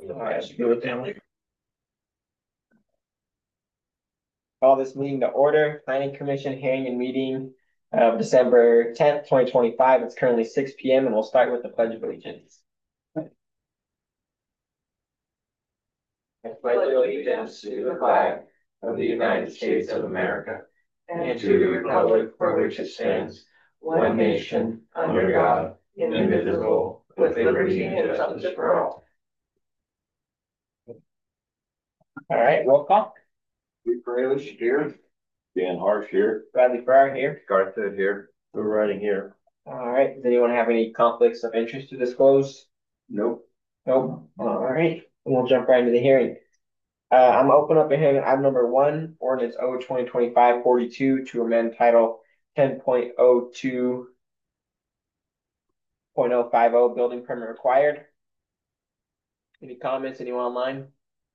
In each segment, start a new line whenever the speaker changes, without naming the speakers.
All right, good with them. Call this meeting to order. Planning Commission hearing and meeting of December 10th, 2025. It's currently 6 p.m. and we'll start with the Pledge of Allegiance. I pledge allegiance to the flag of the United States of America and to the republic for which it stands, one nation, under God, indivisible, with liberty and justice for all. All right, roll call.
Lee Fralish here. Dan Harsh here.
Bradley Farrar here.
Garth Hood here. We're writing here.
All right, does anyone have any conflicts of interest to disclose?
Nope.
Nope. All right, we'll jump right into the hearing. I'm open up a hearing on item number 1, ordinance O 2025-42 to amend title 10.02.050 building permit required. Any comments? Anyone online?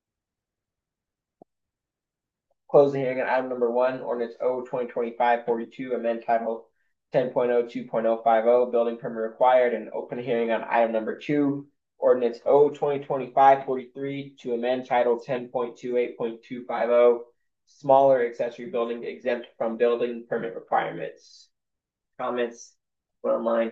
Close the hearing on item number 1, ordinance O 2025-42, amend title 10.02.050 building permit required, and open hearing on item number 2, ordinance O 2025-43 to amend title 10.28.250 smaller accessory building exempt from building permit requirements. Comments? Online.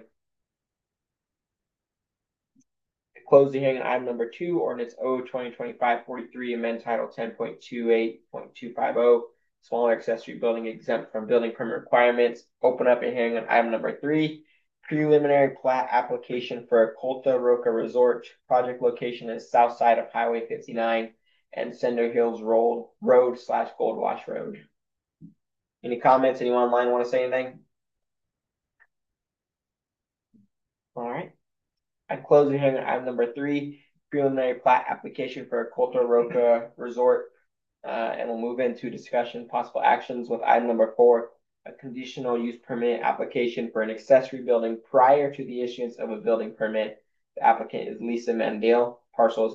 Close the hearing on item number 2, ordinance O 2025-43, amend title 10.28.250 smaller accessory building exempt from building permit requirements. Open up a hearing on item number 3, preliminary plat application for a Colta Roca Resort. Project location is south side of Highway 59 and Cinder Hills Road / Gold Wash Road. Any comments? Anyone online want to say anything? All right. I close the hearing on item number 3, preliminary plat application for a Colta Roca Resort. And we'll move into discussion possible actions with item number 4, a conditional use permit application for an accessory building prior to the issuance of a building permit. The applicant is Lisa Mandale, parcels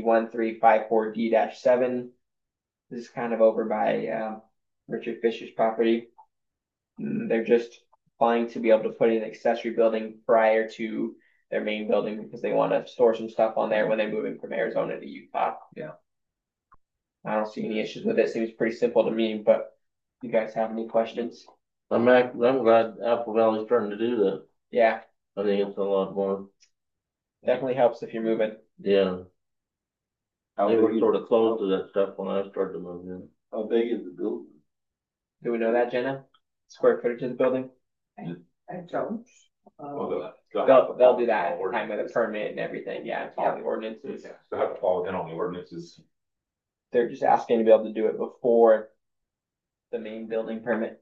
AV1354D-7. This is kind of over by Richard Fisher's property. They're just applying to be able to put in an accessory building prior to their main building because they want to store some stuff on there when they're moving from Arizona to Utah.
Yeah.
I don't see any issues with it. Seems pretty simple to me, but you guys have any questions?
I'm glad Apple Valley's starting to do that.
Yeah.
I think it's a lot more.
Definitely helps if you're moving.
Yeah. They were sort of close to that stuff when I started to move in.
How big is the building?
Do we know that, Jenna? Square footage of the building?
I don't.
They'll do that at the time of the permit and everything. Yeah, follow the ordinances.
Yeah, so have to follow in on the ordinances.
They're just asking to be able to do it before the main building permit.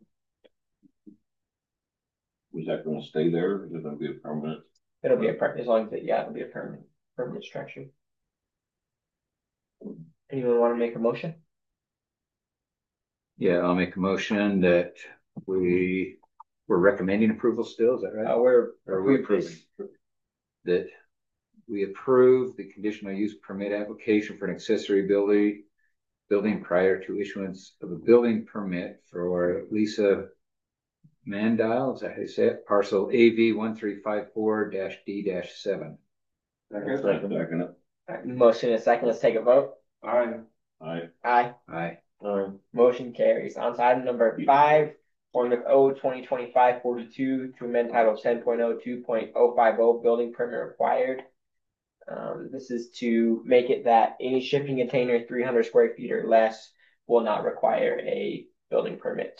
Was that going to stay there? Or is it going to be a permanent?
It'll be a permit as long as it'll be a permanent structure. Anyone want to make a motion?
Yeah, I'll make a motion that we're recommending approval still. Is that right?
We're
approving that we approve the conditional use permit application for an accessory building prior to issuance of a building permit for Lisa Mandale. Is that how you say it? Parcel AV1354-D-7.
Second.
Motion and a second. Let's take a vote.
Aye.
Aye. Motion carries. On to item number 5, ordinance O 2025-42 to amend title 10.02.050 building permit required. This is to make it that any shipping container 300 square feet or less will not require a building permit.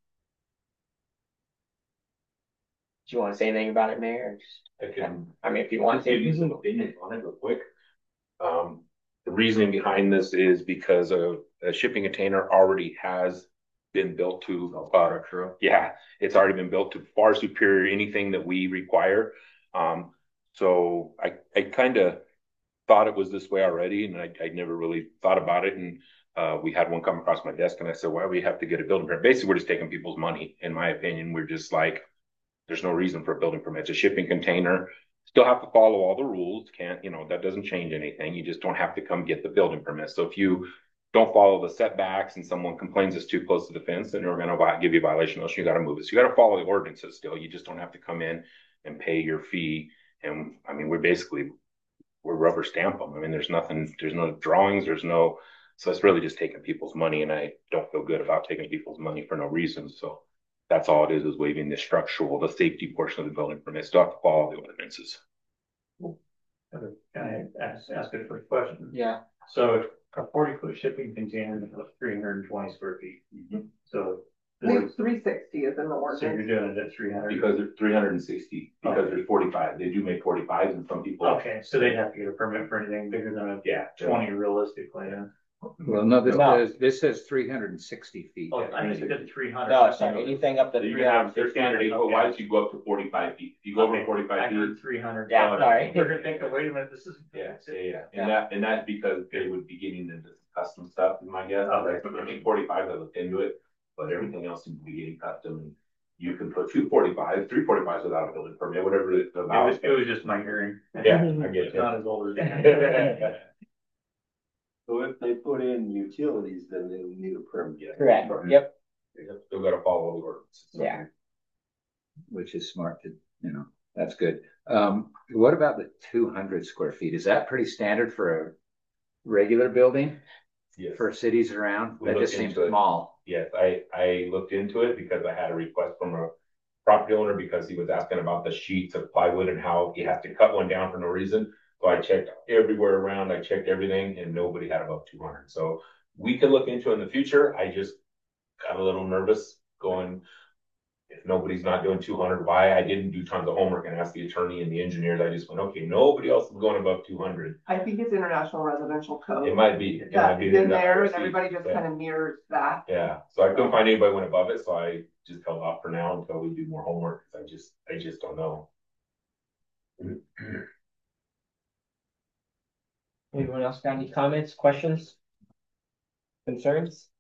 Do you want to say anything about it, Mayor?
I can.
I mean, if you want to.
Give you some opinions on it real quick. The reasoning behind this is because a shipping container already has been built to yeah, it's already been built to far superior anything that we require. So I kind of thought it was this way already, and I never really thought about it. And we had one come across my desk, and I said, "Why do we have to get a building permit?" Basically, we're just taking people's money. In my opinion, we're just like, there's no reason for a building permit. It's a shipping container. Still have to follow all the rules. That doesn't change anything. You just don't have to come get the building permit. So if you don't follow the setbacks and someone complains it's too close to the fence, then they're going to give you a violation notice. You got to move it. So you got to follow the ordinances still. You just don't have to come in and pay your fee. And I mean, we're basically we rubber stamp them. I mean, there's no drawings, so it's really just taking people's money, and I don't feel good about taking people's money for no reason. So that's all it is waiving the safety portion of the building permit. Still have to follow all the ordinances.
Can I ask a quick question?
Yeah.
So a 40-foot shipping container is 320 square feet. So
There's 360 is in the
so you're
ordinance.
doing it at 300.
Because they're 360, because there's 45. They do make 45s, and some people.
Okay, so they'd have to get a permit for anything bigger than a
Yeah.
20 realistically.
Well, no,
No.
this says 360 feet.
Oh, I think you did 300.
No, sorry, anything up to
You can have, their
350.
standard 8-foot wide, so you go up to 45 feet. If you go over 45
I
feet.
heard 300.
Yeah, sorry.
We're gonna think, wait a minute, this is.
Yeah. And that's because they would be getting into custom stuff, is my guess.
Okay.
I think 45, I looked into it, but everything else seems to be getting custom. And you can put 245s, 345s without a building permit, whatever it's about.
It was just my hearing.
Yeah, I get
It's
it.
not as old as.
So if they put in utilities, then they would need a permit.
Correct, yep,
Still gotta follow the ordinance.
yeah.
Which is smart to, that's good. What about the 200 square feet? Is that pretty standard for a regular building
Yes.
for cities around?
We
That
looked
just seems
into it.
small.
Yes, I looked into it because I had a request from a property owner because he was asking about the sheets of plywood and how he has to cut one down for no reason. So I checked everywhere around, I checked everything, and nobody had above 200. So we could look into it in the future. I just got a little nervous going, if nobody's not doing 200, why? I didn't do tons of homework and ask the attorney and the engineers. I just went, okay, nobody else is going above 200.
I think it's international residential code.
It might be. It might
That
be
is in
the
there and
RC.
everybody just
Yeah.
kind of mirrors that.
Yeah, so I couldn't find anybody went above it, so I just held off for now until we do more homework. I just don't know.
Anyone else got any comments, questions? Concerns?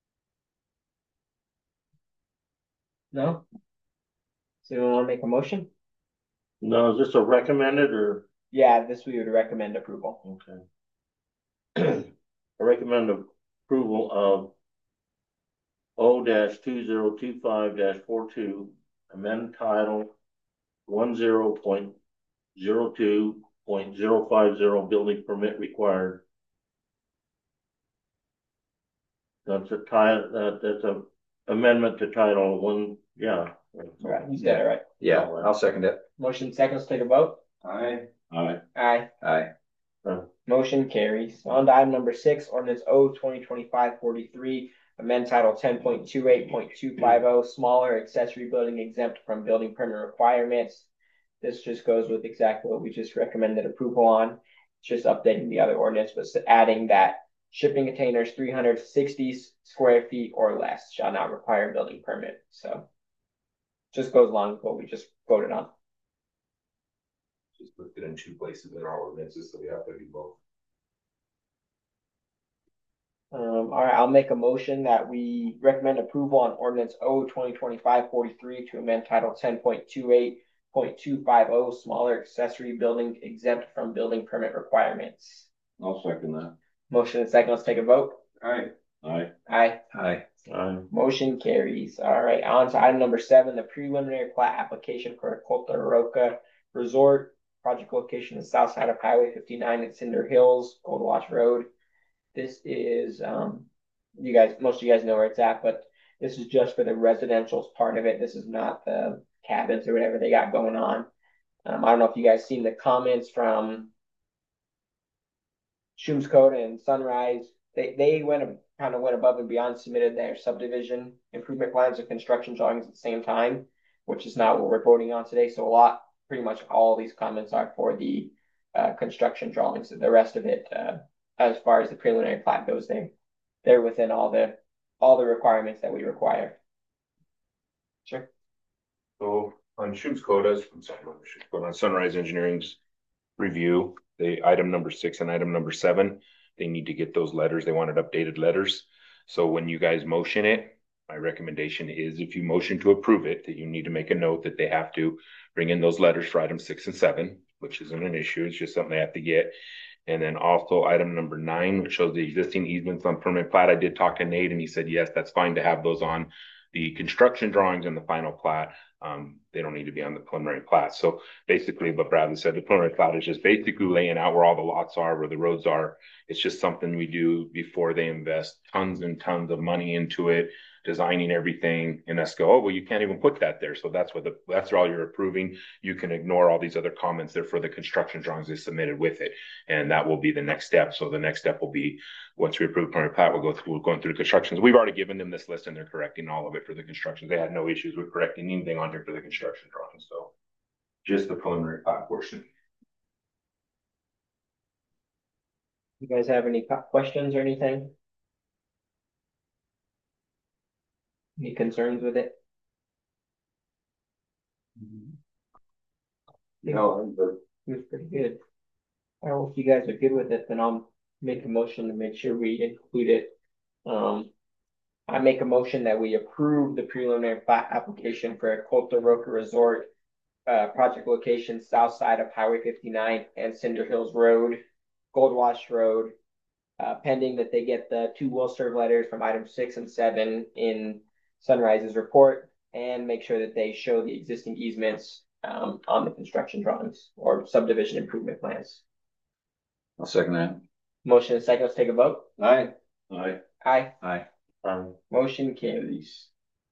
No? So you want to make a motion?
No, is this a recommended or?
Yeah, this we would recommend approval.
Okay. I recommend approval of O-2025-42, amend title 10.02.050 building permit required. That's a amendment to title one, yeah.
Right, you said it right.
Yeah, I'll second it.
Motion seconds, take a vote.
Aye.
Aye.
Aye.
Aye.
Motion carries. On to item number 6, ordinance O 2025-43, amend title 10.28.250, smaller accessory building exempt from building permit requirements. This just goes with exactly what we just recommended approval on. It's just updating the other ordinance, but adding that shipping containers 360 square feet or less shall not require a building permit. So just goes along with what we just voted on.
Just put it in 2 places in our ordinances, so we have to do both.
All right, I'll make a motion that we recommend approval on ordinance O 2025-43 to amend title 10.28.250, smaller accessory building exempt from building permit requirements.
I'll second that.
Motion and second, let's take a vote.
Aye.
Aye.
Aye.
Aye.
Motion carries. All right, on to item number 7, the preliminary plat application for a Cotoroca Resort. Project location is south side of Highway 59 at Cinder Hills, Gold Watch Road. This is, most of you guys know where it's at, but this is just for the residential part of it. This is not the cabins or whatever they got going on. I don't know if you guys seen the comments from Shooms Code and Sunrise. They went above and beyond, submitted their subdivision improvement plans and construction drawings at the same time, which is not what we're voting on today. So pretty much all these comments are for the construction drawings. The rest of it, as far as the preliminary plat goes, they're within all the requirements that we require. Sure.
So on Shooms Codas, on Sunrise Engineering's review, item number 6 and item number 7, they need to get those letters. They wanted updated letters. So when you guys motion it, my recommendation is if you motion to approve it, that you need to make a note that they have to bring in those letters for item 6 and 7, which isn't an issue. It's just something they have to get. And then also item number 9, which shows the existing easements on permit plat. I did talk to Nate and he said, yes, that's fine to have those on the construction drawings and the final plat. They don't need to be on the preliminary plat. So basically what Bradley said, the preliminary plat is just basically laying out where all the lots are, where the roads are. It's just something we do before they invest tons and tons of money into it, designing everything, and us go, oh, well, you can't even put that there. So that's all you're approving. You can ignore all these other comments there for the construction drawings they submitted with it. And that will be the next step. So the next step will be, once we approve preliminary plat, we're going through the constructions. We've already given them this list and they're correcting all of it for the construction. They had no issues with correcting anything on here for the construction drawings. So just the preliminary plat portion.
You guys have any questions or anything? Any concerns with it?
No, but
It was pretty good. I don't know if you guys are good with it, then I'll make a motion to make sure we include it. I make a motion that we approve the preliminary plat application for Colta Roca Resort, project location south side of Highway 59 and Cinder Hills Road, Gold Wash Road, pending that they get the 2 will serve letters from items 6 and 7 in Sunrise's report, and make sure that they show the existing easements on the construction drawings or subdivision improvement plans.
I'll second that.
Motion and second, let's take a vote.
aye.
Aye.
Aye.
Motion carries.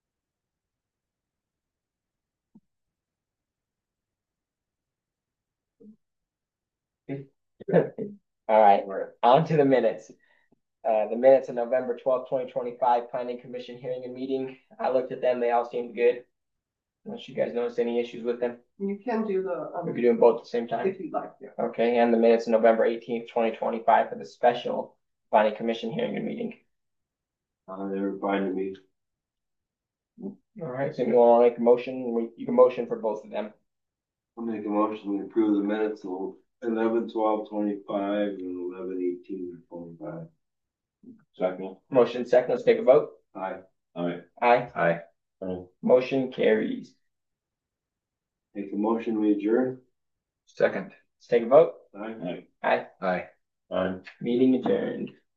All right, we're on to the minutes. The minutes of November 12th, 2025, Planning Commission hearing and meeting. I looked at them, they all seemed good. Unless you guys noticed any issues with them.
You can do
We could do them both at the same time.
if you'd like to.
Okay, and the minutes of November 18th, 2025 for the special Planning Commission hearing and meeting.
They were fine to me.
All right, so you want to make a motion? You can motion for both of them.
I'll make a motion to approve the minutes of 11/12/25 and 11/18/25. Second.
Motion second, let's take a vote.
Aye.
Aye.
Aye.
Motion carries.
Make a motion, we adjourn.
Second.
Let's take a vote.
Aye.
Aye.
Aye.
Meeting adjourned.